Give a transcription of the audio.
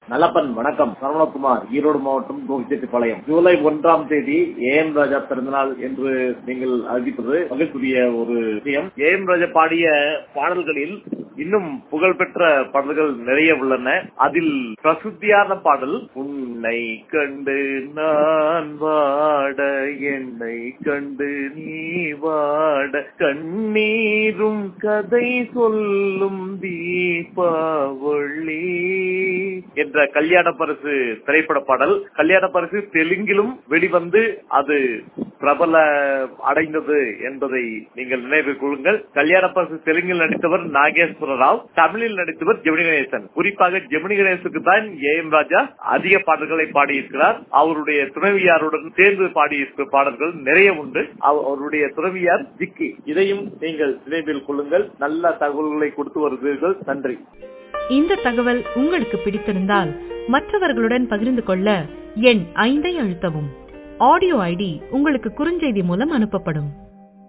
நல்லப்பன் வணக்கம். சரவணகுமார், ஈரோடு மாவட்டம், கோபிச்செட்டிப்பாளையம். ஜூலை 1ஆம் தேதி ஏஎம் ராஜா பிறந்தநாள் என்று நீங்கள் அறிவிப்பது மகிழ்ச்சிய ஒரு விஷயம். ஏஎம் ராஜா பாடிய பாடல்களில் இன்னும் புகழ்பெற்ற பாடல்கள் நிறைய உள்ளன. அதில் பிரசித்தியான பாடல் உன்னை கண்டு நான் வாட, என்னை கண்டு நீ வாட, கண்ணீரும் கதை சொல்லும் தீபாவளி என்ற கல்யாண பரிசு திரைப்பட பாடல். கல்யாண பரிசு தெலுங்கிலும் வெளிவந்து அது பிரபல அடைந்தது என்பதை நீங்கள் நினைவில் கொள்ளுங்கள். கல்யாண பரிசு தெலுங்கில் நடித்தவர் நாகேஸ்வர ராவ், தமிழில் நடித்தவர் ஜெமினி கணேசன். குறிப்பாக ஜெமினி கணேசனுக்கு தான் ஏஎம் ராஜா அதிக பாடல்களை பாடியிருக்கிறார். அவருடைய துணைவியாருடன் சேர்ந்து பாடியிருக்கிற பாடல்கள் நிறைய உண்டு. அவருடைய துணைவியார் ஜிக்கி. இதையும் நீங்கள் நினைவில் கொள்ளுங்கள். நல்ல தகவல்களை கொடுத்து வருகிறீர்கள். நன்றி. இந்த தகவல் உங்களுக்கு பிடித்திருந்தால் மற்றவர்களுடன் பகிர்ந்து கொள்ள எண் 5 அழுத்தவும். ஆடியோ ஐடி உங்களுக்கு குறுஞ்செய்தி மூலம் அனுப்பப்படும்.